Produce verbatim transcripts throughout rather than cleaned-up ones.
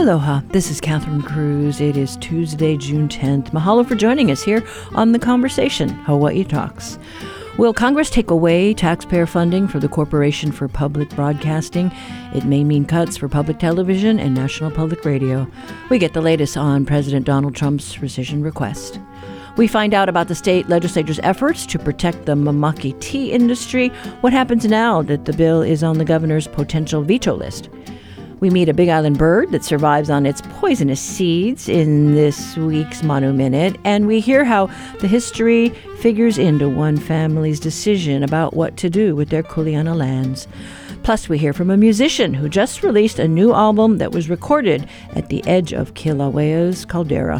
Aloha, this is Catherine Cruz. It is Tuesday, June tenth. Mahalo for joining us here on The Conversation, Hawaii Talks. Will Congress take away taxpayer funding for the Corporation for Public Broadcasting? It may mean cuts for public television and National Public Radio. We get the latest on President Donald Trump's rescission request. We find out about the state legislature's efforts to protect the mamaki tea industry. What happens now that the bill is on the governor's potential veto list? We meet a Big Island bird that survives on its poisonous seeds in this week's Manu Minute, and we hear how the history figures into one family's decision about what to do with their Kuleana lands. Plus, we hear from a musician who just released a new album that was recorded at the edge of Kilauea's caldera.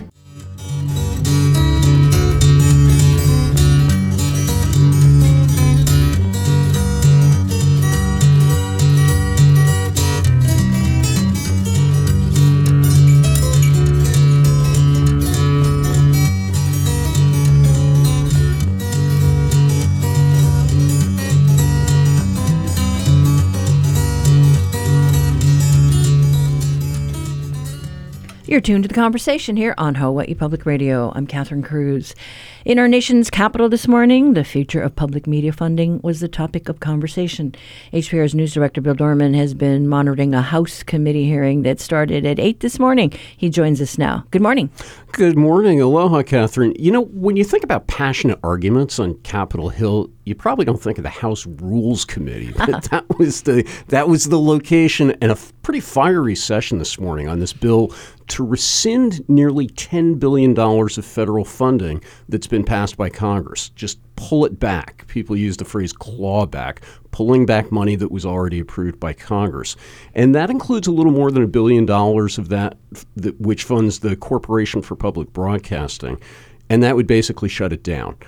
You're tuned to The Conversation here on Hawaii Public Radio. I'm Catherine Cruz. In our nation's capital this morning, the future of public media funding was the topic of conversation. H P R's news director Bill Dorman has been monitoring a House committee hearing that started at eight this morning. He joins us now. Good morning. Good morning. Aloha, Catherine. You know, when you think about passionate arguments on Capitol Hill, you probably don't think of the House Rules Committee, but that was the that was the location, and a pretty fiery session this morning on this bill to rescind nearly ten billion dollars of federal funding that's been passed by Congress. Just pull it back. People use the phrase claw back, pulling back money that was already approved by Congress. And that includes a little more than a billion dollars of that, that which funds the Corporation for Public Broadcasting. And that would basically shut it down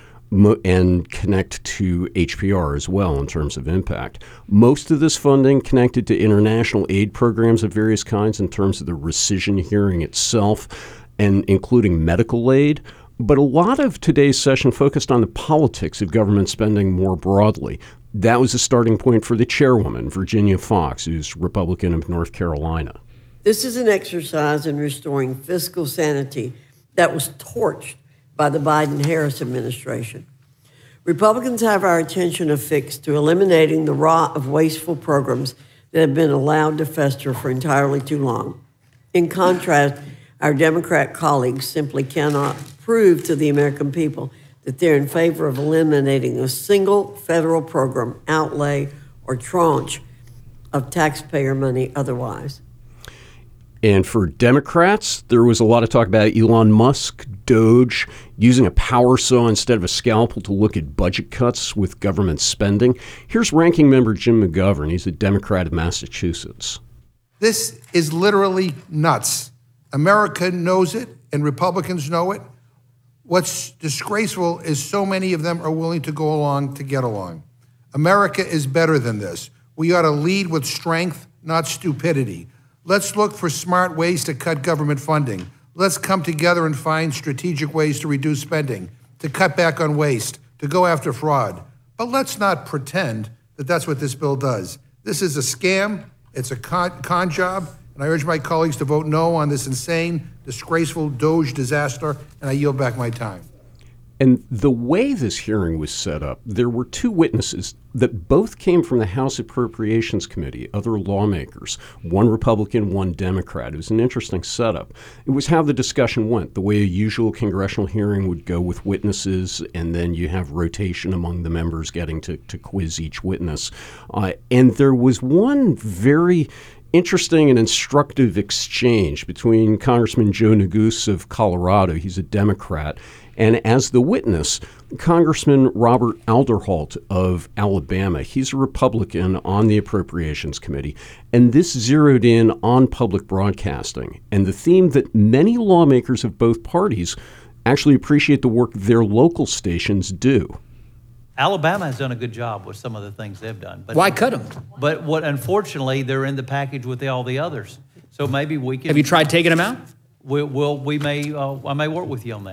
and connect to H P R as well in terms of impact. Most of this funding connected to international aid programs of various kinds in terms of the rescission hearing itself, and including medical aid. But a lot of today's session focused on the politics of government spending more broadly. That was the starting point for the chairwoman, Virginia Foxx, who's Republican of North Carolina. This is an exercise in restoring fiscal sanity that was torched by the Biden-Harris administration. Republicans have our attention affixed to eliminating the rot of wasteful programs that have been allowed to fester for entirely too long. In contrast, our Democrat colleagues simply cannot prove to the American people that they're in favor of eliminating a single federal program, outlay, or tranche of taxpayer money otherwise. And for Democrats, there was a lot of talk about Elon Musk, Doge, using a power saw instead of a scalpel to look at budget cuts with government spending. Here's Ranking Member Jim McGovern. He's a Democrat of Massachusetts. This is literally nuts. America knows it, and Republicans know it. What's disgraceful is so many of them are willing to go along to get along. America is better than this. We ought to lead with strength, not stupidity. Let's look for smart ways to cut government funding. Let's come together and find strategic ways to reduce spending, to cut back on waste, to go after fraud. But let's not pretend that that's what this bill does. This is a scam. It's a con, con job. And I urge my colleagues to vote no on this insane, disgraceful Doge disaster, and I yield back my time. And the way this hearing was set up, there were two witnesses that both came from the House Appropriations Committee, other lawmakers, one Republican, one Democrat. It was an interesting setup. It was how the discussion went, the way a usual congressional hearing would go with witnesses, and then you have rotation among the members getting to, to quiz each witness. Uh, and there was one very interesting and instructive exchange between Congressman Joe Neguse of Colorado, he's a Democrat, and as the witness, Congressman Robert Alderholt of Alabama. He's a Republican on the Appropriations Committee. And this zeroed in on public broadcasting and the theme that many lawmakers of both parties actually appreciate the work their local stations do. Alabama has done a good job with some of the things they've done. But why cut them? But what, unfortunately, they're in the package with the, all the others. So maybe we can. Have you tried taking them out? We, we'll, we may, uh, I may work with you on that.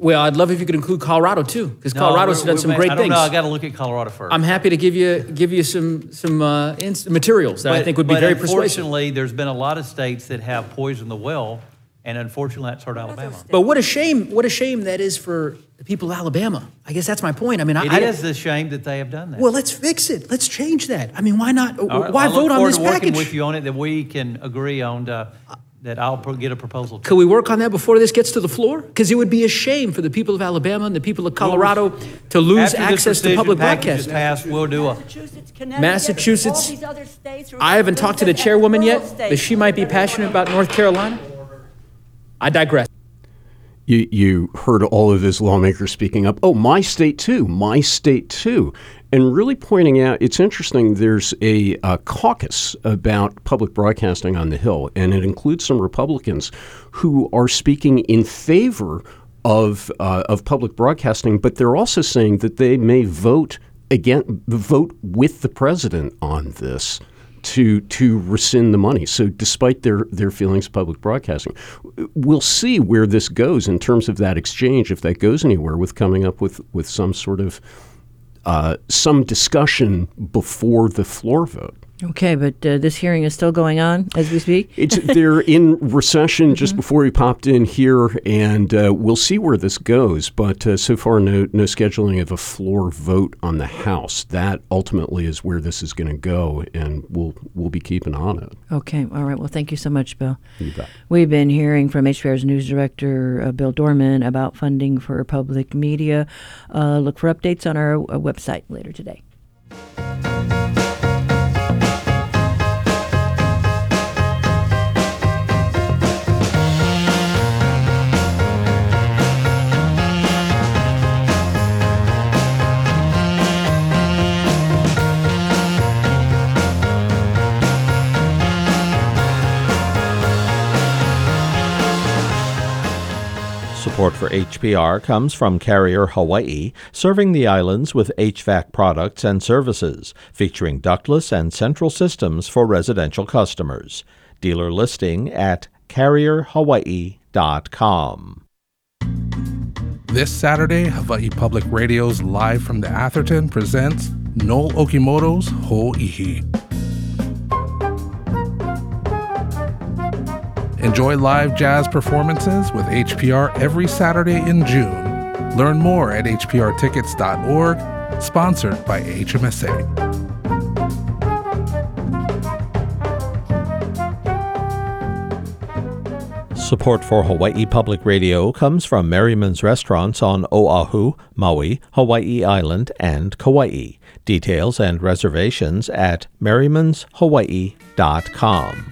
Well, I'd love if you could include Colorado too, because No, Colorado's we're- done we some may- great I don't things. know. I got to look at Colorado first. I'm happy to give you give you some some uh, ins- materials that I But- think would be but very persuasive. Unfortunately, there's been a lot of states that have poisoned the well, and unfortunately, that's hurt Alabama. But what a shame! What a shame that is for the people of Alabama. I guess that's my point. I mean, I, It I is a shame that they have done that. Well, let's fix it. Let's change that. I mean, why not? All right, Why I look vote on forward this to working package? with you on it, that we can agree on, uh, that I'll pro- get a proposal. to. Could we work on that before this gets to the floor? Because it would be a shame for the people of Alabama and the people of Colorado to lose After this access to precision public package is broadcasting. passed, we'll do a, Massachusetts, Connecticut, Massachusetts. all these other states are- I haven't talked to the chairwoman yet, but she might be passionate about North Carolina. I digress. You, you heard all of his lawmakers speaking up. Oh, my state too, my state too. And really pointing out, it's interesting, there's a, a caucus about public broadcasting on the Hill, and it includes some Republicans who are speaking in favor of uh, of public broadcasting, but they're also saying that they may vote again, vote with the president on this to to rescind the money. So despite their, their feelings of public broadcasting, we'll see where this goes in terms of that exchange, if that goes anywhere, with coming up with, with some sort of uh, some discussion before the floor vote. Okay, but uh, this hearing is still going on as we speak? It's they're in recession just before we popped in here, and uh, we'll see where this goes. But uh, so far, no no scheduling of a floor vote on the House. That ultimately is where this is going to go, and we'll we'll be keeping on it. Okay, all right. Well, thank you so much, Bill. You bet. We've been hearing from H P R's news director, uh, Bill Dorman, about funding for public media. Uh, look for updates on our uh, website later today. Support for H P R comes from Carrier Hawaii, serving the islands with H V A C products and services, featuring ductless and central systems for residential customers. Dealer listing at carrier hawaii dot com. This Saturday, Hawaii Public Radio's Live from the Atherton presents Noel Okimoto's Ho'ihi. Enjoy live jazz performances with H P R every Saturday in June. Learn more at h p r tickets dot org, sponsored by H M S A. Support for Hawaii Public Radio comes from Merriman's Restaurants on Oahu, Maui, Hawaii Island, and Kauai. Details and reservations at merrimans hawaii dot com.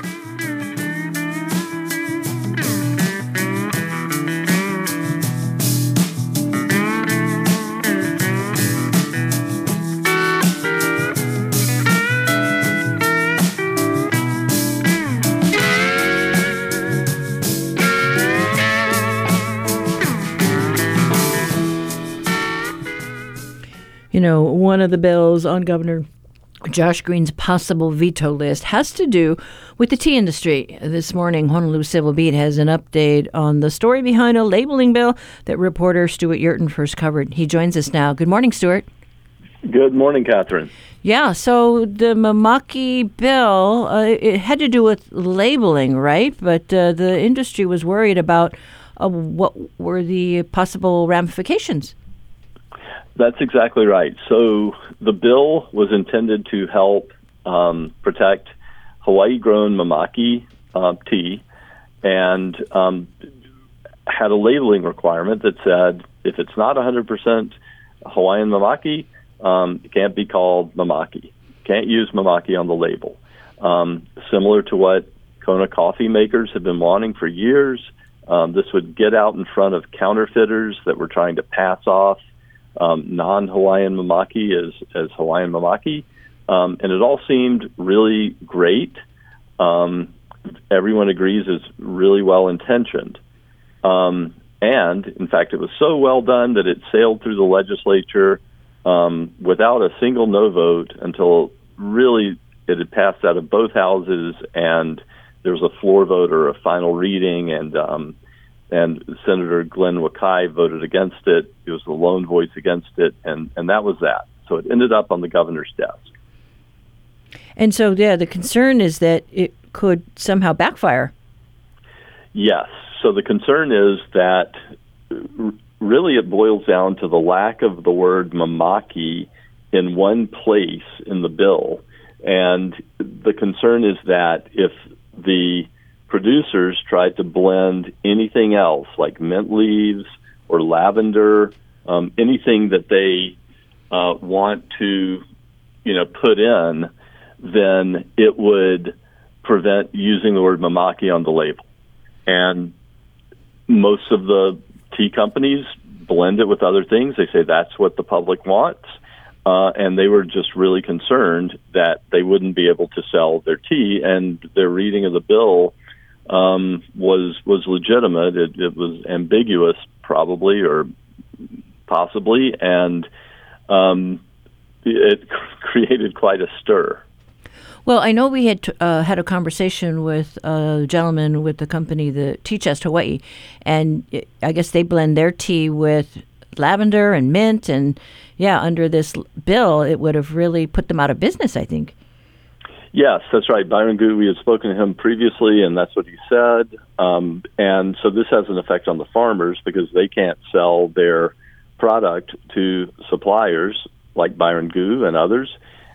You know, one of the bills on Governor Josh Green's possible veto list has to do with the tea industry. This morning, Honolulu Civil Beat has an update on the story behind a labeling bill that reporter Stuart Yurton first covered. He joins us now. Good morning, Stuart. Good morning, Catherine. Yeah, so the Mamaki bill, uh, it had to do with labeling, right? But uh, the industry was worried about uh, what were the possible ramifications. That's exactly right. So the bill was intended to help um, protect Hawaii-grown Mamaki uh, tea, and um, had a labeling requirement that said if it's not one hundred percent Hawaiian Mamaki, um, it can't be called Mamaki. Can't use Mamaki on the label. Um, similar to what Kona coffee makers have been wanting for years, um, this would get out in front of counterfeiters that were trying to pass off Um, non-Hawaiian Mamaki as, as Hawaiian Mamaki. Um, and it all seemed really great. Um, everyone agrees it's really well-intentioned. Um, and, in fact, it was so well done that it sailed through the legislature um, without a single no vote until really it had passed out of both houses, and there was a floor vote or a final reading, and um, and Senator Glenn Wakai voted against it. He was the lone voice against it, and, and that was that. So it ended up on the governor's desk. And so, yeah, the concern is that it could somehow backfire. Yes. So the concern is that r- really it boils down to the lack of the word mamaki in one place in the bill. And the concern is that if the producers tried to blend anything else, like mint leaves or lavender, um, anything that they uh, want to, you know, put in, then it would prevent using the word mamaki on the label. And most of the tea companies blend it with other things. They say that's what the public wants. Uh, and they were just really concerned that they wouldn't be able to sell their tea, and their reading of the bill um, was was legitimate. It, it was ambiguous, probably, or possibly, and um, it created quite a stir. Well, I know we had uh, had a conversation with a gentleman with the company, the Tea Chest Hawaii, and I guess they blend their tea with lavender and mint, and yeah, under this bill, it would have really put them out of business, I think. Yes, that's right. Byron Gu, we had spoken to him previously, and that's what he said. Um, and so this has an effect on the farmers because they can't sell their product to suppliers like Byron Gu and others.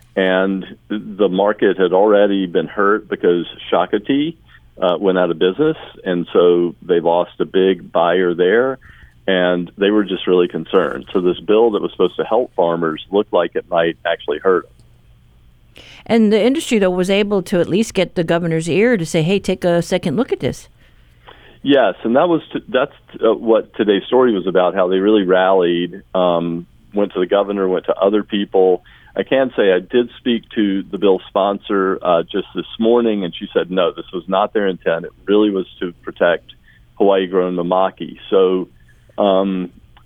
And the market had already been hurt because Shaka Tea uh, went out of business, and so they lost a big buyer there, and they were just really concerned. So this bill that was supposed to help farmers looked like it might actually hurt them. And the industry, though, was able to at least get the governor's ear to say, hey, take a second look at this. Yes, and that was t- that's uh, what today's story was about, how they really rallied, um, went to the governor, went to other people. I can say I did speak to the bill's sponsor uh, just this morning, and she said, no, this was not their intent. It really was to protect Hawaii-grown mamaki. So um,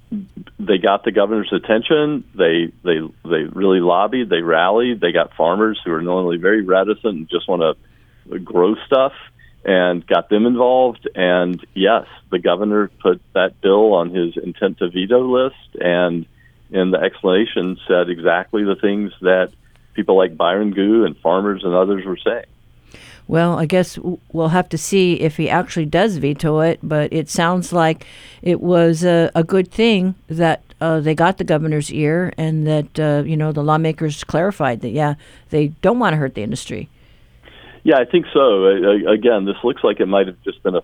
they got the governor's attention. They they they really lobbied. They rallied. They got farmers who are normally very reticent and just want to grow stuff, and got them involved. And yes, the governor put that bill on his intent to veto list, and in the explanation said exactly the things that people like Byron Gu and farmers and others were saying. Well, I guess we'll have to see if he actually does veto it, but it sounds like it was a, a good thing that uh, they got the governor's ear, and that, uh, you know, the lawmakers clarified that, yeah, they don't want to hurt the industry. Yeah, I think so. I, I, again, this looks like it might have just been a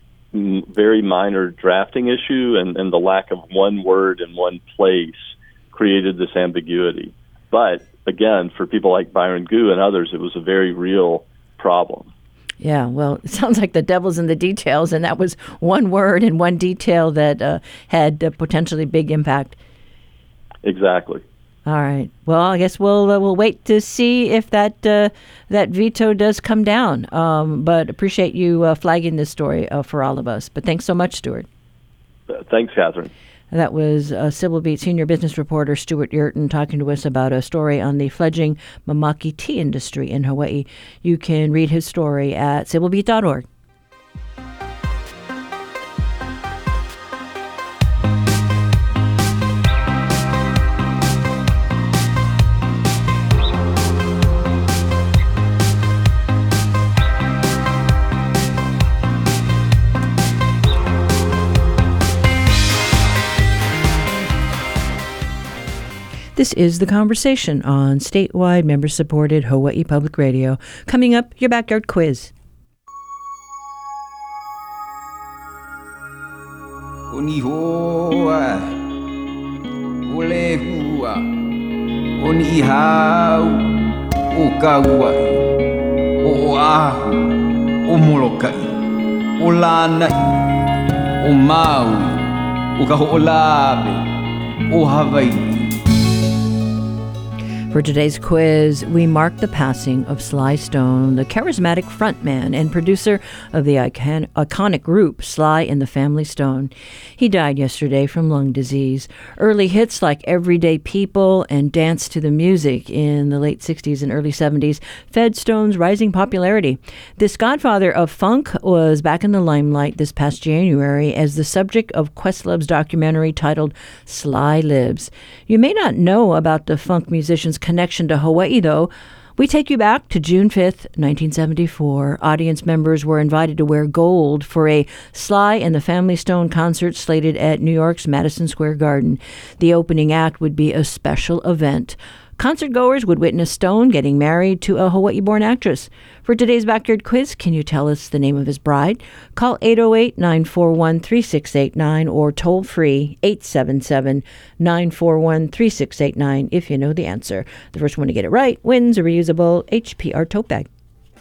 very minor drafting issue, and, and the lack of one word in one place created this ambiguity. But again, for people like Byron Gu and others, it was a very real problem. Yeah, well, it sounds like the devil's in the details, and that was one word and one detail that uh, had a potentially big impact. Exactly. All right. Well, I guess we'll uh, we'll wait to see if that uh, that veto does come down. Um, but appreciate you uh, flagging this story uh, for all of us. But thanks so much, Stuart. Uh, thanks, Catherine. That was uh, Civil Beat senior business reporter Stuart Yurton talking to us about a story on the fledgling mamaki tea industry in Hawaii. You can read his story at civil beat dot org. This is The Conversation on statewide, member-supported Hawaii Public Radio. Coming up, your backyard quiz. Oni hoa, ole hua, oni hau, o kaua, o ahu, o molokai, o lanai, o Maui, o kaho'olawe, o Hawaii. For today's quiz, we mark the passing of Sly Stone, the charismatic frontman and producer of the icon- iconic group Sly and the Family Stone. He died yesterday from lung disease. Early hits like Everyday People and Dance to the Music in the late sixties and early seventies fed Stone's rising popularity. This godfather of funk was back in the limelight this past January as the subject of Questlove's documentary titled Sly Lives. You may not know about the funk musician's connection to Hawaii, though. We take you back to June fifth, nineteen seventy-four. Audience members were invited to wear gold for a Sly and the Family Stone concert slated at New York's Madison Square Garden. The opening act would be a special event. Concert goers would witness Stone getting married to a Hawaii-born actress. For today's Backyard Quiz, can you tell us the name of his bride? Call eight oh eight, nine four one, three six eight nine or toll-free eight seven seven, nine four one, three six eight nine if you know the answer. The first one to get it right wins a reusable H P R tote bag.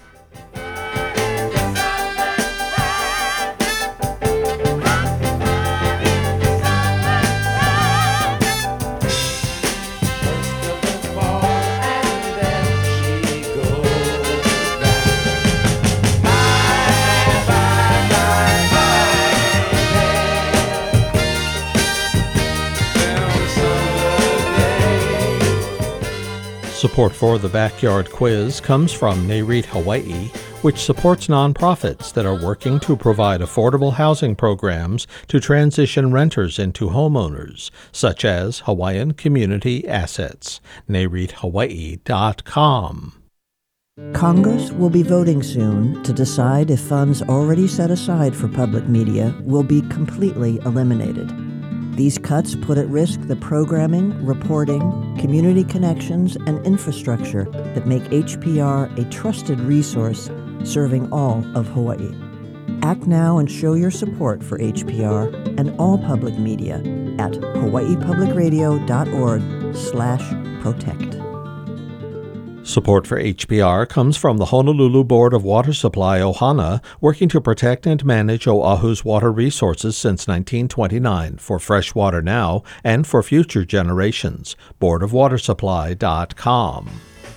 Support for the Backyard Quiz comes from NAREIT Hawaii, which supports nonprofits that are working to provide affordable housing programs to transition renters into homeowners, such as Hawaiian Community Assets. nareith hawaii dot com. Congress will be voting soon to decide if funds already set aside for public media will be completely eliminated. These cuts put at risk the programming, reporting, community connections, and infrastructure that make H P R a trusted resource serving all of Hawaii. Act now and show your support for H P R and all public media at hawaii public radio dot org slash protect. Support for H P R comes from the Honolulu Board of Water Supply, Ohana, working to protect and manage Oahu's water resources since nineteen twenty-nine for fresh water now and for future generations. board of water supply dot com.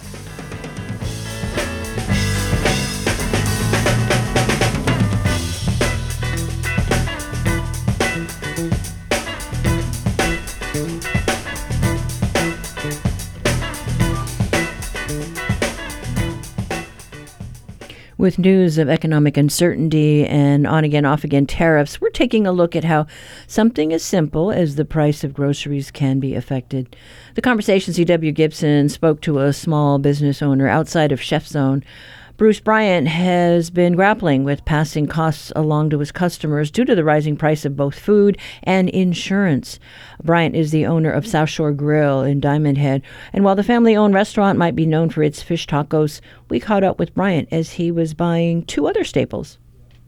With news of economic uncertainty and on-again, off-again tariffs, we're taking a look at how something as simple as the price of groceries can be affected. The conversation, C W Gibson spoke to a small business owner outside of Chef Zone. Bruce Bryant has been grappling with passing costs along to his customers due to the rising price of both food and insurance. Bryant is the owner of South Shore Grill in Diamond Head, and while the family-owned restaurant might be known for its fish tacos, we caught up with Bryant as he was buying two other staples.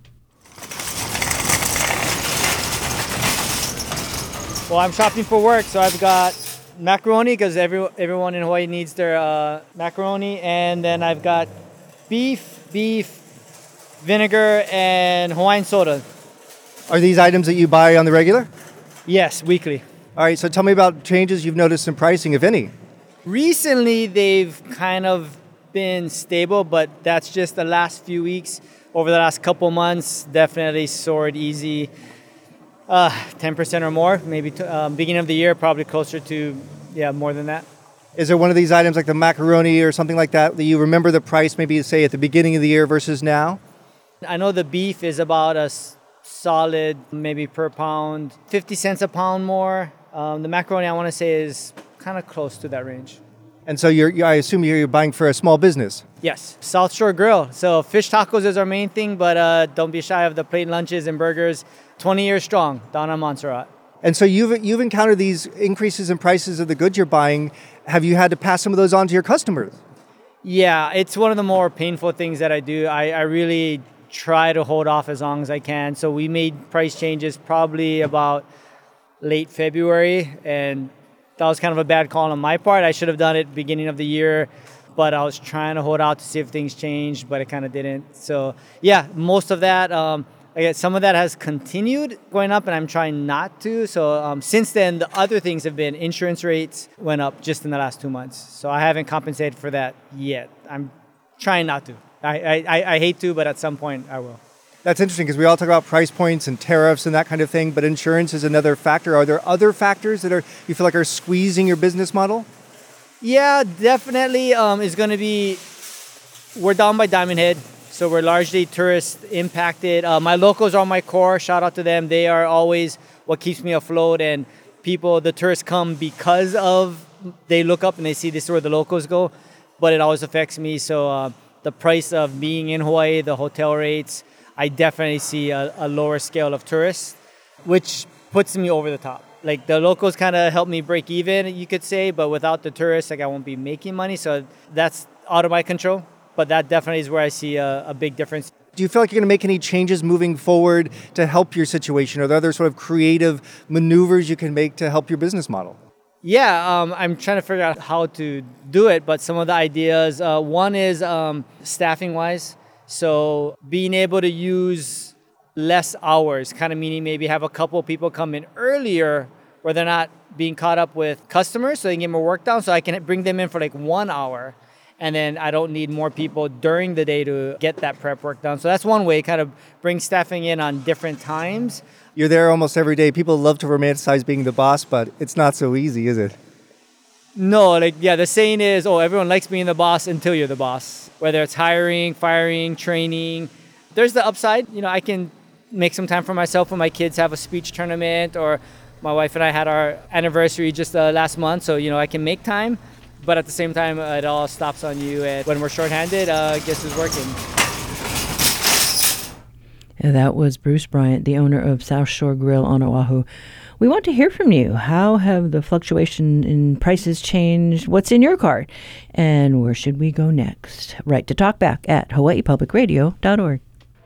Well, I'm shopping for work, so I've got macaroni because every, everyone in Hawaii needs their uh, macaroni, and then I've got beef, beef, vinegar, and Hawaiian soda. Are these items that you buy on the regular? Yes, weekly. All right, so tell me about changes you've noticed in pricing, if any. Recently, they've kind of been stable, but that's just the last few weeks. Over the last couple months, definitely soared easy. Uh, ten percent or more, maybe t- um, beginning of the year, probably closer to, yeah, more than that. Is there one of these items like the macaroni or something like that that you remember the price maybe say at the beginning of the year versus now? I know the beef is about a s- solid, maybe per pound, fifty cents a pound more. Um, the macaroni, I want to say, is kind of close to that range. And so you're, you, I assume you're buying for a small business? Yes, South Shore Grill. So fish tacos is our main thing, but uh, don't be shy of the plate lunches and burgers. twenty years strong, down on Montserrat. And so you've you've encountered these increases in prices of the goods you're buying. Have you had to pass some of those on to your customers? Yeah, it's one of the more painful things that I do. I, I really try to hold off as long as I can. So we made price changes probably about late February, and that was kind of a bad call on my part. I should have done it beginning of the year, but I was trying to hold out to see if things changed, but it kind of didn't. So yeah, most of that, um, Again, some of that has continued going up, and I'm trying not to. So um, since then, the other things have been insurance rates went up just in the last two months. So I haven't compensated for that yet. I'm trying not to. I, I, I hate to, but at some point I will. That's interesting because we all talk about price points and tariffs and that kind of thing, but insurance is another factor. Are there other factors that are you feel like are squeezing your business model? Yeah, definitely. Um, it's going to be, we're down by Diamond Head, so we're largely tourist impacted. Uh, my locals are my core. Shout out to them. They are always what keeps me afloat, and people, the tourists come because of, they look up and they see this is where the locals go, but it always affects me. So uh, the price of being in Hawaii, the hotel rates, I definitely see a, a lower scale of tourists, which puts me over the top. Like the locals kind of help me break even, you could say, but without the tourists, like I won't be making money. So that's out of my control. But that definitely is where I see a, a big difference. Do you feel like you're going to make any changes moving forward to help your situation? Are there other sort of creative maneuvers you can make to help your business model? Yeah, um, I'm trying to figure out how to do it. But some of the ideas, uh, one is um, staffing-wise. So being able to use less hours, kind of meaning maybe have a couple people come in earlier where they're not being caught up with customers so they can get more work done. So I can bring them in for like one hour and then I don't need more people during the day to get that prep work done. So that's one way, kind of bring staffing in on different times. You're there almost every day. People love to romanticize being the boss, but it's not so easy, is it? No, like, yeah, the saying is, oh, everyone likes being the boss until you're the boss. Whether it's hiring, firing, training. There's the upside. You know, I can make some time for myself when my kids have a speech tournament, or my wife and I had our anniversary just uh, last month. So, you know, I can make time. But at the same time, uh, it all stops on you. And when we're shorthanded, uh, guess who's working? And that was Bruce Bryant, the owner of South Shore Grill on Oahu. We want to hear from you. How have the fluctuation in prices changed? What's in your cart? And where should we go next? Write to talkback at hawaii public radio dot org.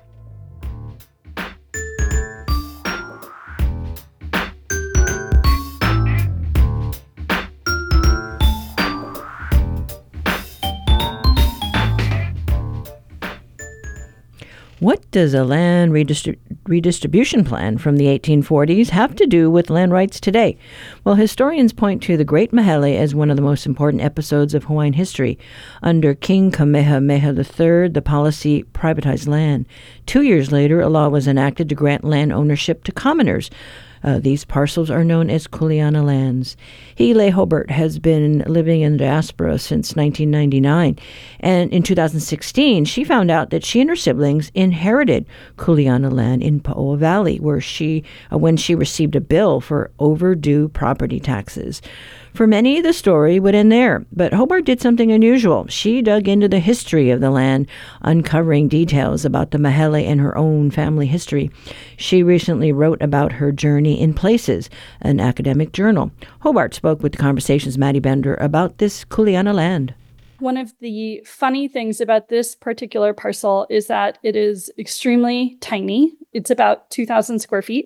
What does a land redistrib- redistribution plan from the eighteen forties have to do with land rights today? Well, historians point to the Great Mahele as one of the most important episodes of Hawaiian history. Under King Kamehameha the Third, the policy privatized land. Two years later, a law was enacted to grant land ownership to commoners. Uh, these parcels are known as Kuleana lands. Hile Hobart has been living in the diaspora since nineteen ninety-nine. And in two thousand sixteen, she found out that she and her siblings inherited Kuleana land in Paoa Valley, where she, uh, when she received a bill for overdue property taxes. For many, the story would end there, but Hobart did something unusual. She dug into the history of the land, uncovering details about the Mahele and her own family history. She recently wrote about her journey in Places, an academic journal. Hobart spoke with the Conversation's Maddie Bender about this Kuleana land. One of the funny things about this particular parcel is that it is extremely tiny. It's about two thousand square feet.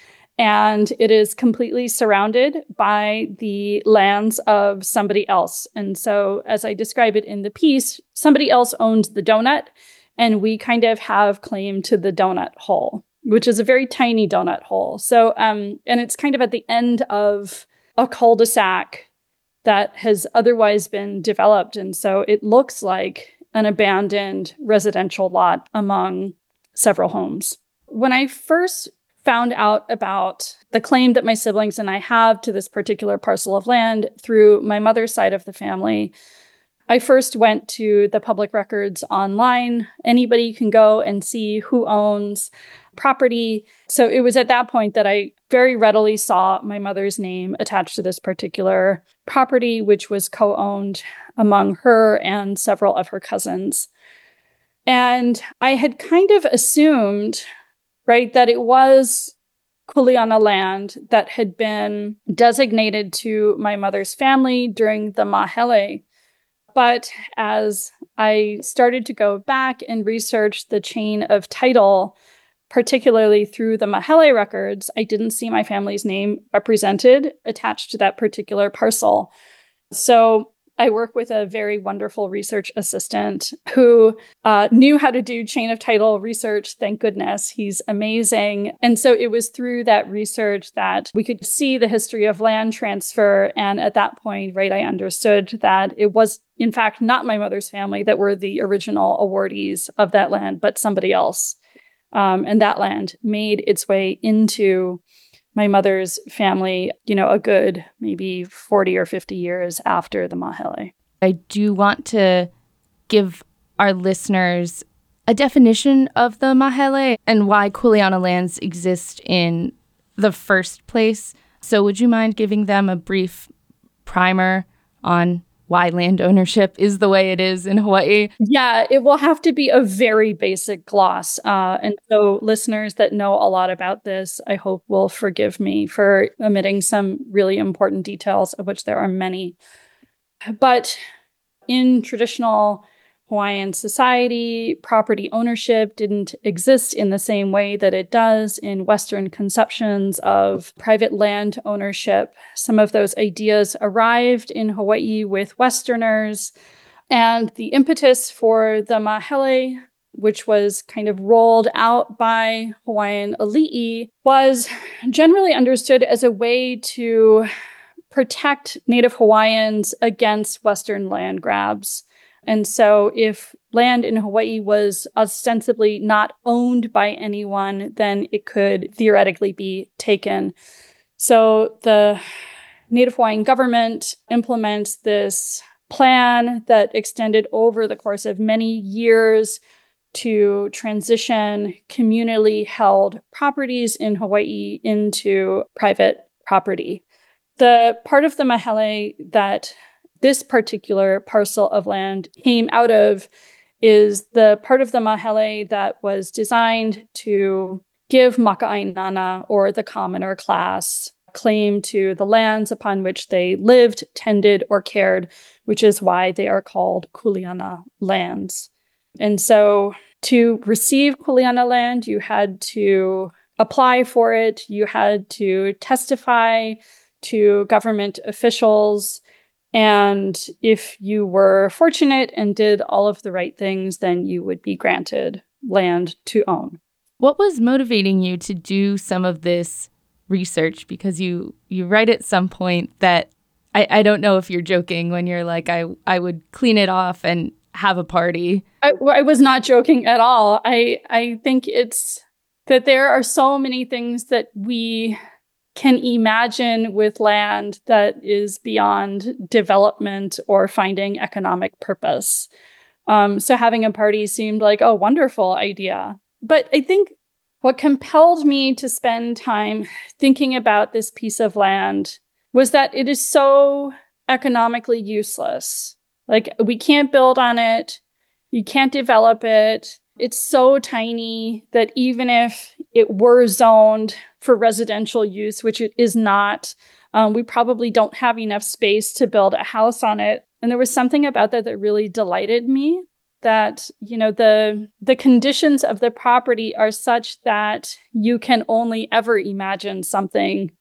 And it is completely surrounded by the lands of somebody else. And so, as I describe it in the piece, somebody else owns the donut, and we kind of have claim to the donut hole, which is a very tiny donut hole. So, um, and it's kind of at the end of a cul-de-sac that has otherwise been developed. And so it looks like an abandoned residential lot among several homes. When I first found out about the claim that my siblings and I have to this particular parcel of land through my mother's side of the family, I first went to the public records online. Anybody can go and see who owns property. So it was at that point that I very readily saw my mother's name attached to this particular property, which was co-owned among her and several of her cousins. And I had kind of assumed, right, that it was Kuleana land that had been designated to my mother's family during the Mahele. But as I started to go back and research the chain of title, particularly through the Mahele records, I didn't see my family's name represented attached to that particular parcel. So I work with a very wonderful research assistant who uh, knew how to do chain of title research. Thank goodness. He's amazing. And so it was through that research that we could see the history of land transfer. And at that point, right, I understood that it was, in fact, not my mother's family that were the original awardees of that land, but somebody else. Um, and that land made its way into my mother's family, you know, a good maybe forty or fifty years after the Mahele. I do want to give our listeners a definition of the Mahele and why Kuleana lands exist in the first place. So would you mind giving them a brief primer on why land ownership is the way it is in Hawaii? Yeah, it will have to be a very basic gloss. Uh, and so listeners that know a lot about this, I hope will forgive me for omitting some really important details, of which there are many. But in traditional Hawaiian society, property ownership didn't exist in the same way that it does in Western conceptions of private land ownership. Some of those ideas arrived in Hawaii with Westerners, and the impetus for the Mahele, which was kind of rolled out by Hawaiian ali'i, was generally understood as a way to protect Native Hawaiians against Western land grabs. And so if land in Hawaii was ostensibly not owned by anyone, then it could theoretically be taken. So the Native Hawaiian government implements this plan that extended over the course of many years to transition communally held properties in Hawaii into private property. The part of the Mahele that this particular parcel of land came out of is the part of the Mahele that was designed to give maka'ainana, or the commoner class, claim to the lands upon which they lived, tended, or cared, which is why they are called Kuleana lands. And so to receive Kuleana land, you had to apply for it, you had to testify to government officials, and if you were fortunate and did all of the right things, then you would be granted land to own. What was motivating you to do some of this research? Because you you write at some point that, I, I don't know if you're joking when you're like, I, I would clean it off and have a party. I, I was not joking at all. I I think it's that there are so many things that we can imagine with land that is beyond development or finding economic purpose. Um, so having a party seemed like a wonderful idea. But I think what compelled me to spend time thinking about this piece of land was that it is so economically useless. Like, we can't build on it. You can't develop it. It's so tiny that even if it were zoned for residential use, which it is not, um, we probably don't have enough space to build a house on it. And there was something about that that really delighted me, that, you know, the the conditions of the property are such that you can only ever imagine something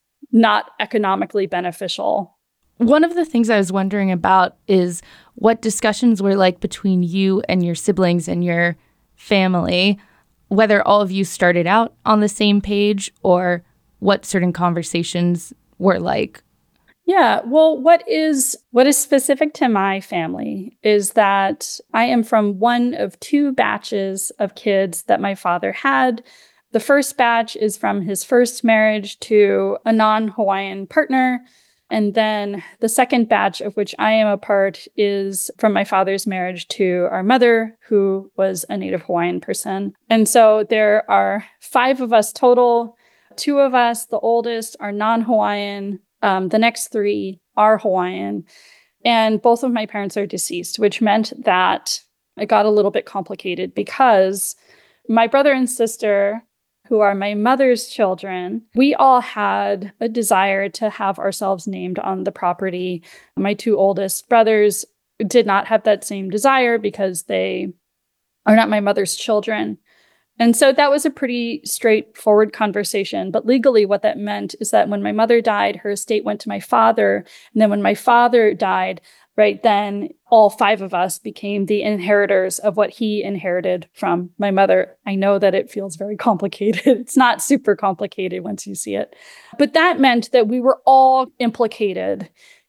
not economically beneficial. One of the things I was wondering about is what discussions were like between you and your siblings and your family, whether all of you started out on the same page or what certain conversations were like. Yeah, well, what is what is specific to my family is that I am from one of two batches of kids that my father had. The first batch is from his first marriage to a non-Hawaiian partner. And then the second batch, of which I am a part, is from my father's marriage to our mother, who was a Native Hawaiian person. And so there are five of us total. Two of us, the oldest, are non-Hawaiian. Um, the next three are Hawaiian. And both of my parents are deceased, which meant that it got a little bit complicated because my brother and sister, who are my mother's children, we all had a desire to have ourselves named on the property. My two oldest brothers did not have that same desire because they are not my mother's children. And so that was a pretty straightforward conversation. But legally, what that meant is that when my mother died, her estate went to my father. And then when my father died, right, then all five of us became the inheritors of what he inherited from my mother. I know that it feels very complicated. It's not super complicated once you see it. But that meant that we were all implicated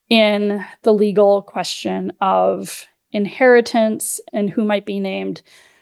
in the legal question of inheritance and who might be named.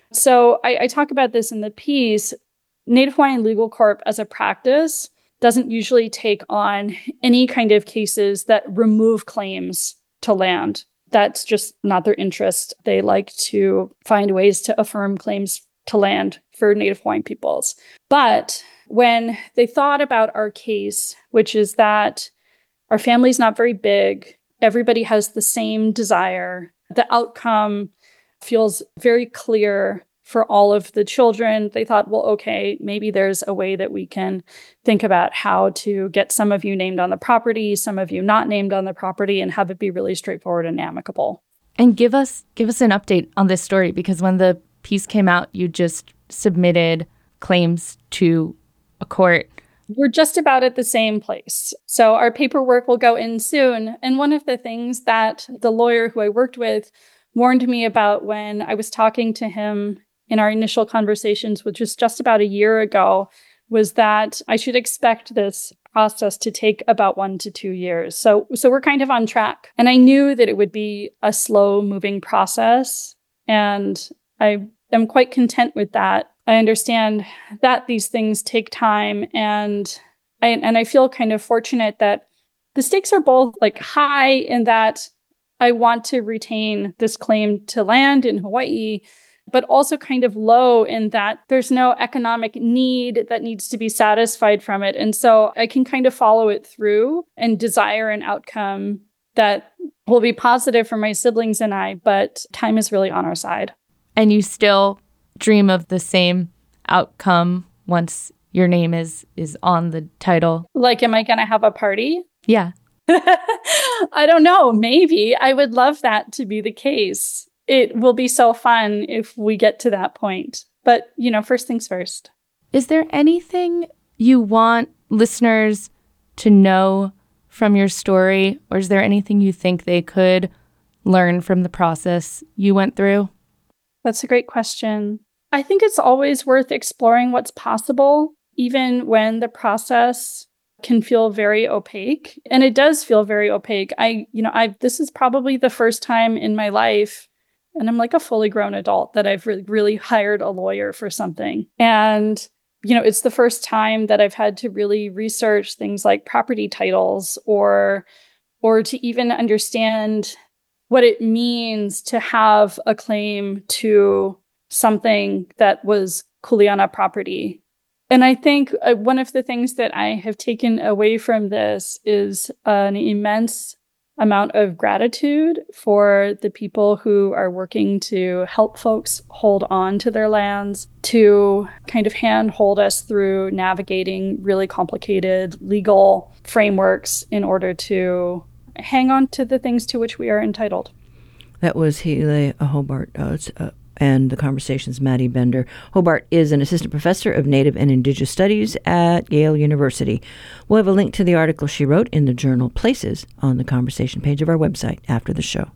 So I, I talk about this in the piece. Native Hawaiian Legal Corp as a practice doesn't usually take on any kind of cases that remove claims to land. That's just not their interest. They like to find ways to affirm claims to land for Native Hawaiian peoples. But when they thought about our case, which is that our family's not very big, everybody has the same desire, the outcome feels very clear for all of the children, they thought, well, okay, maybe there's a way that we can think about how to get some of you named on the property, some of you not named on the property, and have it be really straightforward and amicable. And give us give us an update on this story, because when the piece came out, you just submitted claims to a court. We're just about at the same place. So our paperwork will go in soon. And one of the things that the lawyer who I worked with warned me about when I was talking to him in our initial conversations, which was just about a year ago, was that I should expect this process to take about one to two years. So, so we're kind of on track. And I knew that it would be a slow moving process. And I am quite content with that. I understand that these things take time. And I, and I feel kind of fortunate that the stakes are both like high in that I want to retain this claim to land in Hawaii, but also kind of low in that there's no economic need that needs to be satisfied from it. And so I can kind of follow it through and desire an outcome that will be positive for my siblings and I, but time is really on our side. And you still dream of the same outcome once your name is is on the title? Like, am I going to have a party? Yeah. I don't know. Maybe. I would love that to be the case. It will be so fun if we get to that point. But, you know, first things first. Is there anything you want listeners to know from your story? Or is there anything you think they could learn from the process you went through? That's a great question. I think it's always worth exploring what's possible, even when the process can feel very opaque. And it does feel very opaque. I, you know, I this is probably the first time in my life, and I'm like a fully grown adult, that I've really, really hired a lawyer for something. And, you know, it's the first time that I've had to really research things like property titles or, or to even understand what it means to have a claim to something that was Kuleana property. And I think uh, one of the things that I have taken away from this is an immense amount of gratitude for the people who are working to help folks hold on to their lands, to kind of handhold us through navigating really complicated legal frameworks in order to hang on to the things to which we are entitled. That was Hele Hobart, uh, uh, and the Conversation's Maddie Bender. Hobart is an assistant professor of Native and Indigenous Studies at Yale University. We'll have a link to the article she wrote in the journal Places on the Conversation page of our website after the show.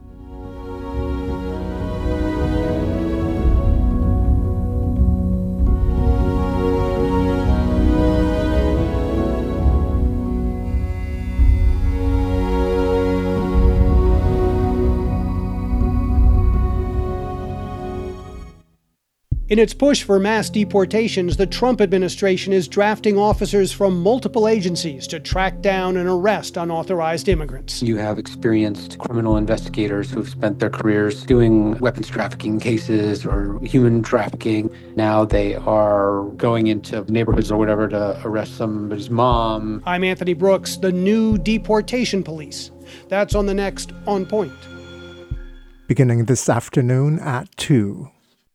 In its push for mass deportations, the Trump administration is drafting officers from multiple agencies to track down and arrest unauthorized immigrants. You have experienced criminal investigators who've spent their careers doing weapons trafficking cases or human trafficking. Now they are going into neighborhoods or whatever to arrest somebody's mom. I'm Anthony Brooks, the new deportation police. That's on the next On Point. Beginning this afternoon at two.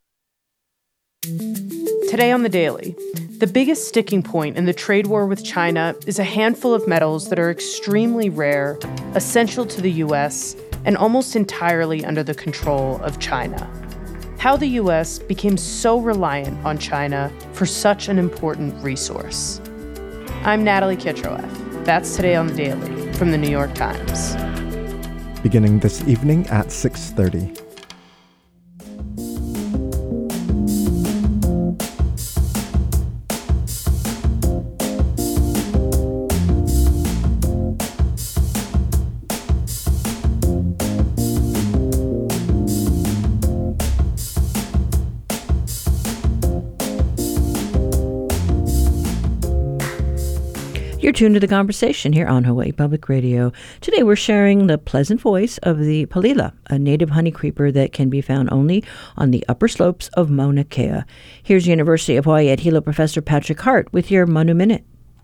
Today on The Daily, the biggest sticking point in the trade war with China is a handful of metals that are extremely rare, essential to the U S, and almost entirely under the control of China. How the U S became so reliant on China for such an important resource. I'm Natalie Kitroeff. That's Today on The Daily from The New York Times. beginning this evening at six thirty. You're tuned to The Conversation here on Hawaii Public Radio. Today we're sharing the pleasant voice of the palila, a native honey creeper that can be found only on the upper slopes of Mauna Kea. Here's University of Hawaii at Hilo Professor Patrick Hart with your Manu Minute.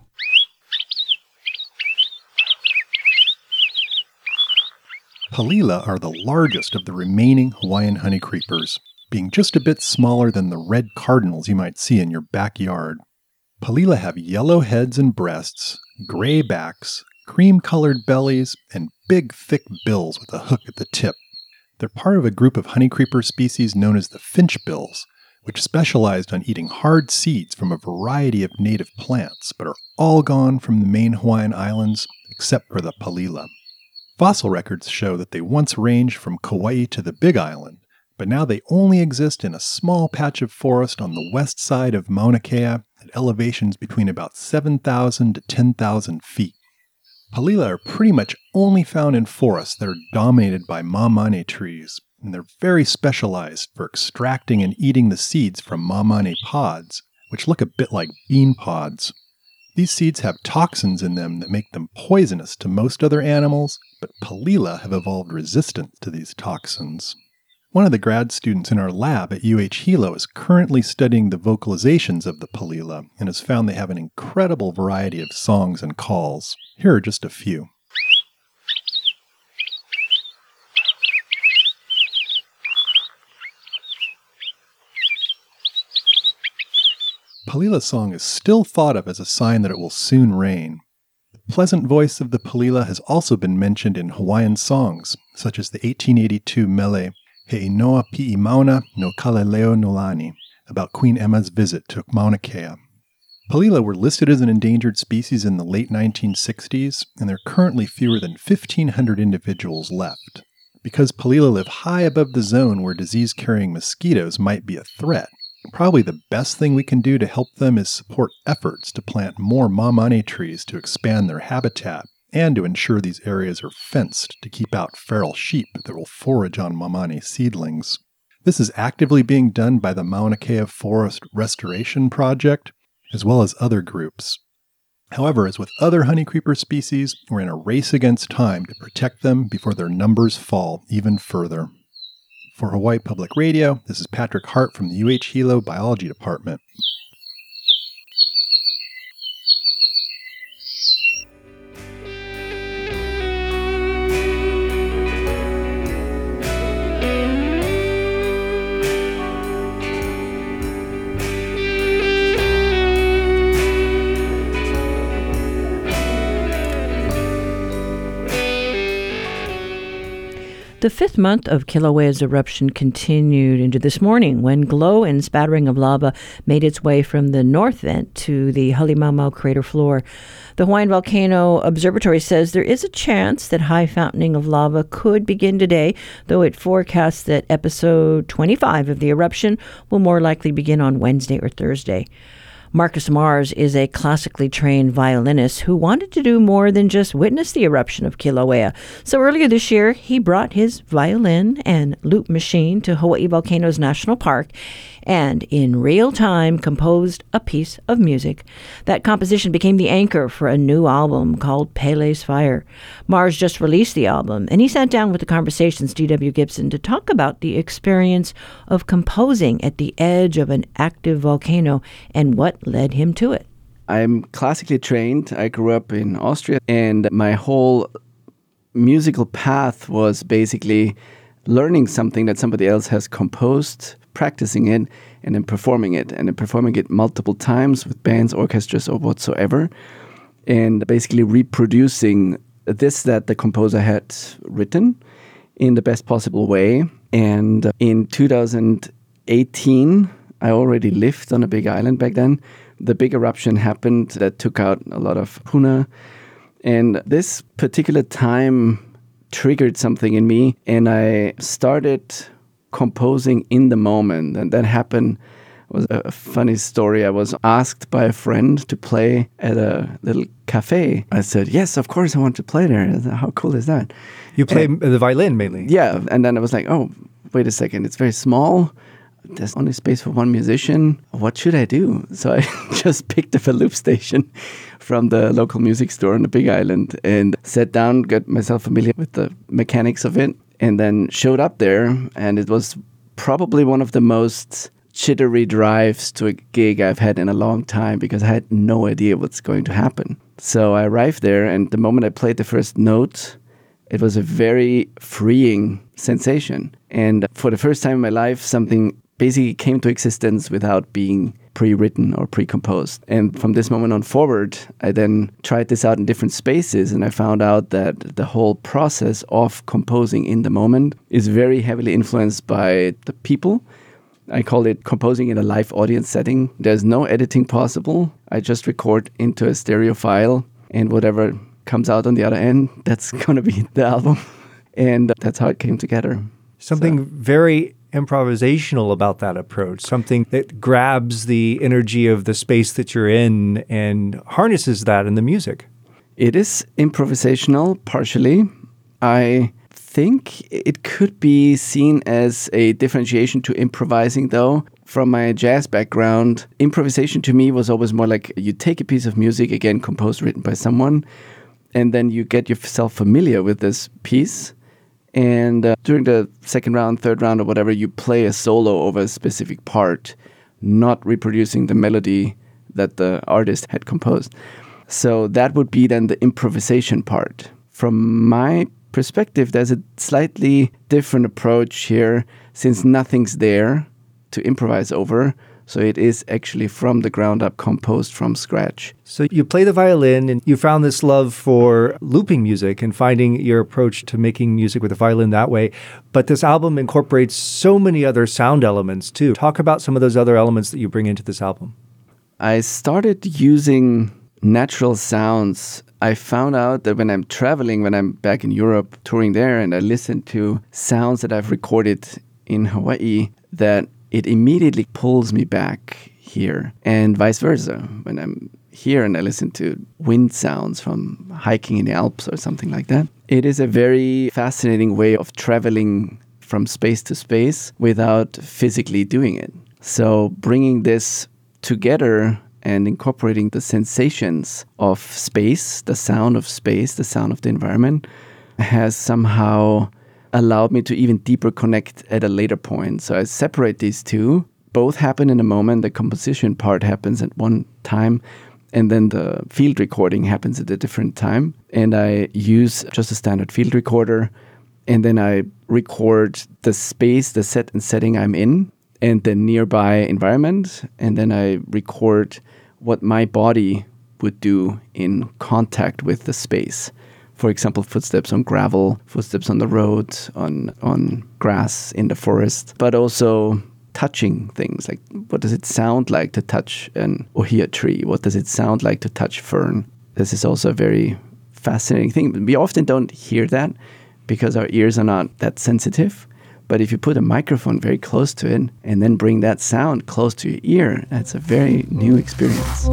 Palila are the largest of the remaining Hawaiian honey creepers, being just a bit smaller than the red cardinals you might see in your backyard. Palila have yellow heads and breasts, gray backs, cream-colored bellies, and big, thick bills with a hook at the tip. They're part of a group of honeycreeper species known as the finchbills, which specialized on eating hard seeds from a variety of native plants, but are all gone from the main Hawaiian Islands except for the Palila. Fossil records show that they once ranged from Kauai to the Big Island, but now they only exist in a small patch of forest on the west side of Mauna Kea at elevations between about seven thousand to ten thousand feet. Palila are pretty much only found in forests that are dominated by mamane trees, and they're very specialized for extracting and eating the seeds from mamane pods, which look a bit like bean pods. These seeds have toxins in them that make them poisonous to most other animals, but Palila have evolved resistance to these toxins. One of the grad students in our lab at U H Hilo is currently studying the vocalizations of the Palila and has found they have an incredible variety of songs and calls. Here are just a few. Palila song is still thought of as a sign that it will soon rain. The pleasant voice of the Palila has also been mentioned in Hawaiian songs, such as the eighteen eighty-two mele He Inoa Pi'i Mauna no Kaleleo Nolani, about Queen Emma's visit to Mauna Kea. Palila were listed as an endangered species in the late nineteen sixties, and there are currently fewer than fifteen hundred individuals left. Because Palila live high above the zone where disease-carrying mosquitoes might be a threat, probably the best thing we can do to help them is support efforts to plant more mamane trees to expand their habitat, and to ensure these areas are fenced to keep out feral sheep that will forage on mamane seedlings. This is actively being done by the Mauna Kea Forest Restoration Project, as well as other groups. However, as with other honeycreeper species, we're in a race against time to protect them before their numbers fall even further. For Hawaii Public Radio, this is Patrick Hart from the U H Hilo Biology Department. The fifth month of Kilauea's eruption continued into this morning when glow and spattering of lava made its way from the north vent to the Halemaumau crater floor. The Hawaiian Volcano Observatory says there is a chance that high fountaining of lava could begin today, though it forecasts that episode twenty-five of the eruption will more likely begin on Wednesday or Thursday. Marcus Mars is a classically trained violinist who wanted to do more than just witness the eruption of Kilauea. So earlier this year, he brought his violin and loop machine to Hawaii Volcanoes National Park and in real time composed a piece of music. That composition became the anchor for a new album called Pele's Fire. Mars just released the album, and he sat down with The Conversation's D W Gibson to talk about the experience of composing at the edge of an active volcano and what led him to it. I'm classically trained. I grew up in Austria, and my whole musical path was basically learning something that somebody else has composed, practicing it, and then performing it, and then performing it multiple times with bands, orchestras, or whatsoever, and basically reproducing this that the composer had written in the best possible way. And in two thousand eighteen, I already lived on a big island back then. The big eruption happened that took out a lot of puna. And this particular time triggered something in me, and I started composing in the moment. And that happened, was a funny story. I was asked by a friend to play at a little cafe. I said, yes, of course I want to play there. I said, how cool is that? You play and, the violin mainly? Yeah. And then I was like, oh, wait a second. It's very small. There's only space for one musician. What should I do? So I just picked up a loop station from the local music store on the Big Island and sat down, got myself familiar with the mechanics of it, and then showed up there. And it was probably one of the most jittery drives to a gig I've had in a long time because I had no idea what's going to happen. So I arrived there, and the moment I played the first note, it was a very freeing sensation. And for the first time in my life, something basically came to existence without being pre-written or pre-composed. And from this moment on forward, I then tried this out in different spaces, and I found out that the whole process of composing in the moment is very heavily influenced by the people. I call it composing in a live audience setting. There's no editing possible. I just record into a stereo file, and whatever comes out on the other end, that's going to be the album. And that's how it came together. Something So. very improvisational about that approach, something that grabs the energy of the space that you're in and harnesses that in the music. It is improvisational, partially. I think it could be seen as a differentiation to improvising, though. From my jazz background, improvisation to me was always more like you take a piece of music, again, composed, written by someone, and then you get yourself familiar with this piece. And uh, during the second round, third round, or whatever, you play a solo over a specific part, not reproducing the melody that the artist had composed. So that would be then the improvisation part. From my perspective, there's a slightly different approach here, since nothing's there to improvise over. So it is actually from the ground up, composed from scratch. So you play the violin, and you found this love for looping music and finding your approach to making music with the violin that way. But this album incorporates so many other sound elements too. Talk about some of those other elements that you bring into this album. I started using natural sounds. I found out that when I'm traveling, when I'm back in Europe, touring there, and I listen to sounds that I've recorded in Hawaii, that it immediately pulls me back here, and vice versa. When I'm here and I listen to wind sounds from hiking in the Alps or something like that, it is a very fascinating way of traveling from space to space without physically doing it. So bringing this together and incorporating the sensations of space, the sound of space, the sound of the environment, has somehow allowed me to even deeper connect at a later point. So I separate these two. Both happen in a moment. The composition part happens at one time, and then the field recording happens at a different time. And I use just a standard field recorder, and then I record the space, the set and setting I'm in, and the nearby environment. And then I record what my body would do in contact with the space. For example, footsteps on gravel, footsteps on the road, on on grass in the forest, but also touching things. Like, what does it sound like to touch an ohia tree? What does it sound like to touch fern? This is also a very fascinating thing. We often don't hear that because our ears are not that sensitive. But if you put a microphone very close to it and then bring that sound close to your ear, that's a very new experience.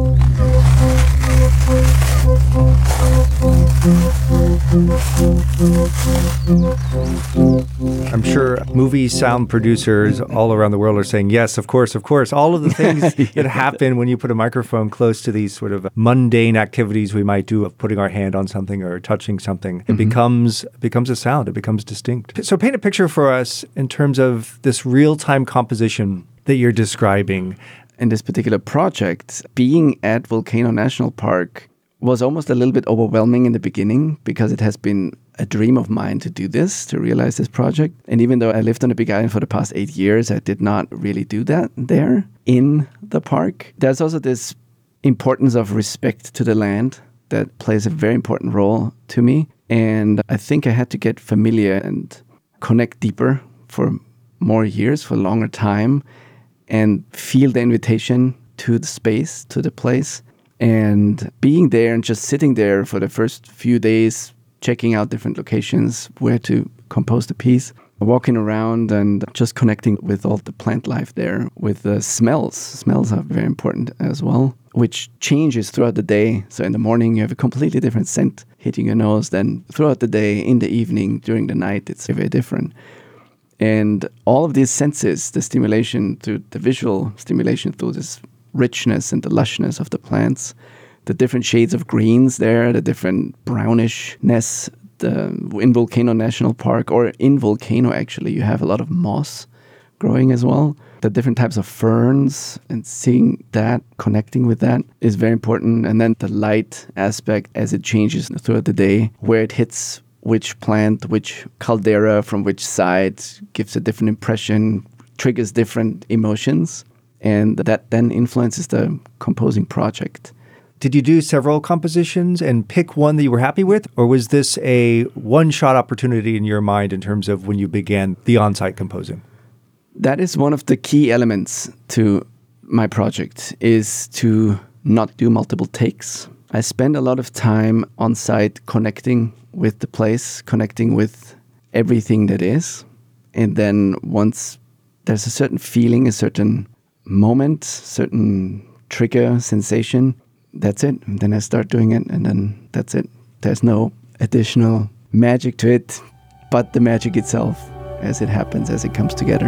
I'm sure movie sound producers all around the world are saying, yes, of course, of course. All of the things yeah. that happen when you put a microphone close to these sort of mundane activities we might do of putting our hand on something or touching something, it mm-hmm. becomes becomes a sound. It becomes distinct. So paint a picture for us in terms of this real-time composition that you're describing. In this particular project, being at Volcano National Park was almost a little bit overwhelming in the beginning because it has been a dream of mine to do this, to realize this project. And even though I lived on the Big Island for the past eight years, I did not really do that there in the park. There's also this importance of respect to the land that plays a very important role to me. And I think I had to get familiar and connect deeper for more years, for a longer time, and feel the invitation to the space, to the place. And being there and just sitting there for the first few days, checking out different locations where to compose the piece, walking around and just connecting with all the plant life there, with the smells. Smells are very important as well, which changes throughout the day. So in the morning, you have a completely different scent hitting your nose. Then throughout the day, in the evening, during the night, it's very different. And all of these senses, the stimulation through the visual stimulation through this richness and the lushness of the plants, the different shades of greens there, the different brownishness, the, in Volcano National Park, or in Volcano actually, you have a lot of moss growing as well. The different types of ferns, and seeing that, connecting with that is very important. And then the light aspect as it changes throughout the day, where it hits which plant, which caldera, from which side, gives a different impression, triggers different emotions. And that then influences the composing project. Did you do several compositions and pick one that you were happy with? Or was this a one-shot opportunity in your mind in terms of when you began the on-site composing? That is one of the key elements to my project, is to not do multiple takes. I spend a lot of time on site connecting with the place, connecting with everything that is. And then once there's a certain feeling, a certain moment, certain trigger, sensation, that's it. And then I start doing it, and then that's it. There's no additional magic to it, but the magic itself as it happens, as it comes together.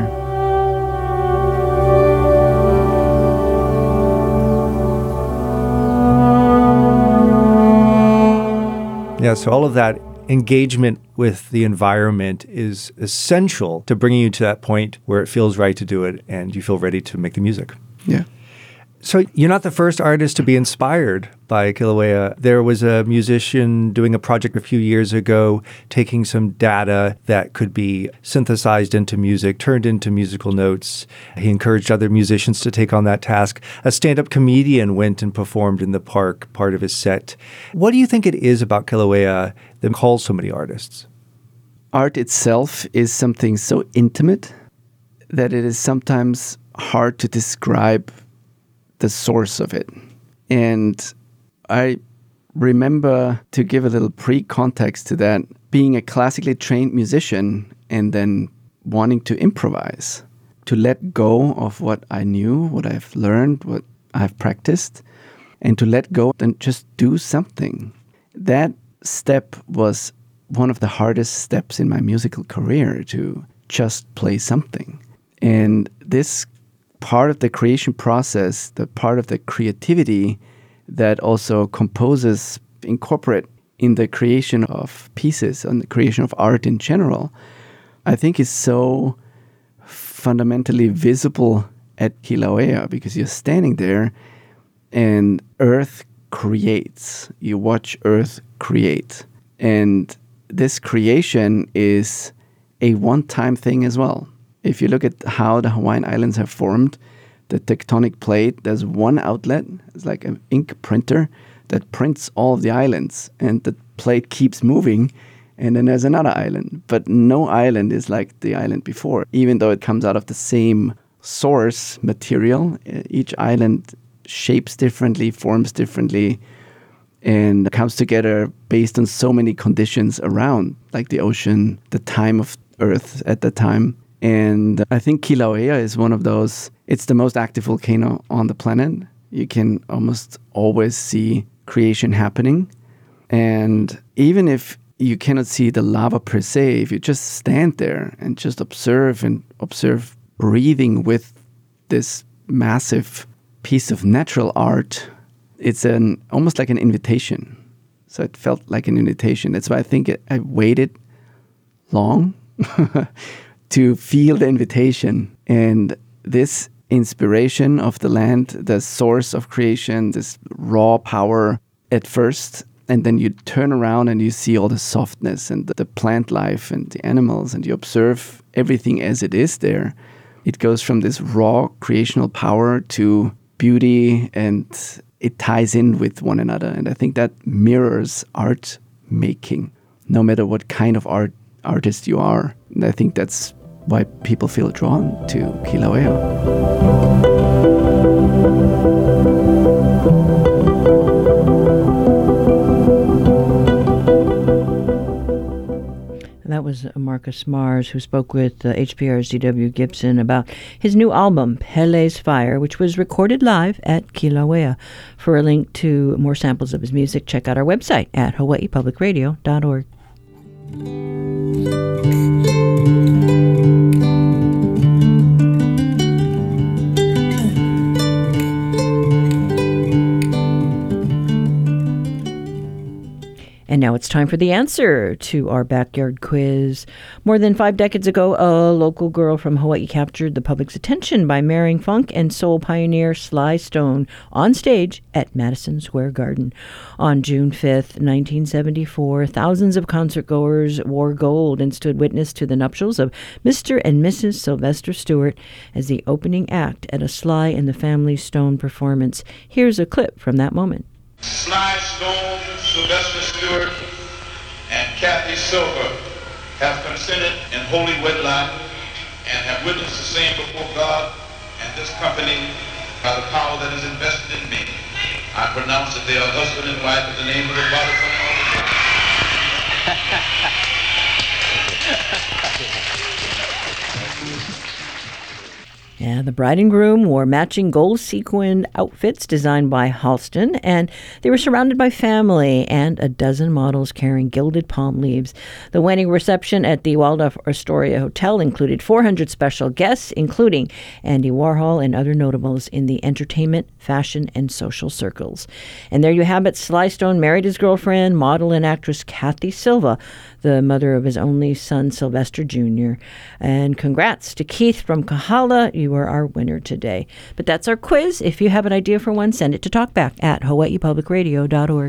Yeah, so all of that engagement with the environment is essential to bringing you to that point where it feels right to do it and you feel ready to make the music. Yeah. So you're not the first artist to be inspired by Kilauea. There was a musician doing a project a few years ago, taking some data that could be synthesized into music, turned into musical notes. He encouraged other musicians to take on that task. A stand-up comedian went and performed in the park, part of his set. What do you think it is about Kilauea that calls so many artists? Art itself is something so intimate that it is sometimes hard to describe the source of it. And I remember, to give a little pre-context to that, being a classically trained musician and then wanting to improvise, to let go of what I knew, what I've learned, what I've practiced, and to let go and just do something. That step was one of the hardest steps in my musical career, to just play something. And this part of the creation process, the part of the creativity that also composers incorporate in the creation of pieces and the creation of art in general, I think is so fundamentally visible at Kilauea, because you're standing there and Earth creates. You watch Earth create. And this creation is a one-time thing as well. If you look at how the Hawaiian Islands have formed, the tectonic plate, there's one outlet. It's like an ink printer that prints all of the islands, and the plate keeps moving, and then there's another island. But no island is like the island before, even though it comes out of the same source material. Each island shapes differently, forms differently, and comes together based on so many conditions around, like the ocean, the time of Earth at the time. And I think Kilauea is one of those. It's the most active volcano on the planet. You can almost always see creation happening. And even if you cannot see the lava per se, if you just stand there and just observe and observe breathing with this massive piece of natural art, it's an almost like an invitation. So it felt like an invitation. That's why I think it, I waited long to feel the invitation. And this inspiration of the land, the source of creation, this raw power at first, and then you turn around and you see all the softness and the plant life and the animals, and you observe everything as it is there. It goes from this raw creational power to beauty, and it ties in with one another. And I think that mirrors art making, no matter what kind of art artist you are. And I think that's why people feel drawn to Kilauea. was Marcus Mars, who spoke with uh, H P R's D W Gibson about his new album, Pele's Fire, which was recorded live at Kilauea. For a link to more samples of his music, check out our website at hawaii public radio dot org. And now it's time for the answer to our backyard quiz. More than five decades ago, a local girl from Hawaii captured the public's attention by marrying funk and soul pioneer Sly Stone on stage at Madison Square Garden. On June fifth, nineteen seventy-four, thousands of concertgoers wore gold and stood witness to the nuptials of Mister and Missus Sylvester Stewart as the opening act at a Sly and the Family Stone performance. Here's a clip from that moment. Sly Stone, Sylvester Stewart, and Kathy Silver have consented in holy wedlock and have witnessed the same before God and this company by the power that is invested in me. I pronounce that they are husband and wife in the name of the Father, Son, and Holy Ghost. Yeah, the bride and groom wore matching gold sequin outfits designed by Halston, and they were surrounded by family and a dozen models carrying gilded palm leaves. The wedding reception at the Waldorf Astoria Hotel included four hundred special guests, including Andy Warhol and other notables in the entertainment, fashion, and social circles. And there you have it. Sly Stone married his girlfriend, model and actress Kathy Silva, the mother of his only son, Sylvester Junior And congrats to Keith from Kahala. You are our winner today. But that's our quiz. If you have an idea for one, send it to talkback at hawaii public radio dot org.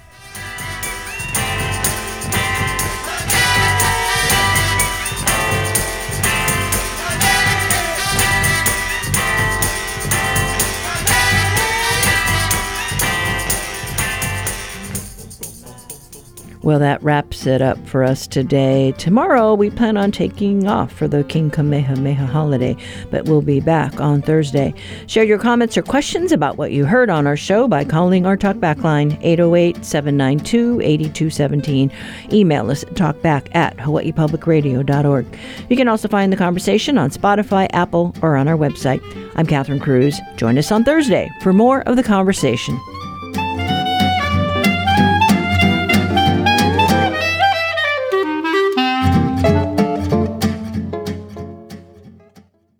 Well, that wraps it up for us today. Tomorrow, we plan on taking off for the King Kamehameha holiday, but we'll be back on Thursday. Share your comments or questions about what you heard on our show by calling our Talkback line, eight oh eight, seven nine two, eight two one seven. Email us at talkback at hawaii public radio dot org. You can also find the conversation on Spotify, Apple, or on our website. I'm Catherine Cruz. Join us on Thursday for more of the conversation.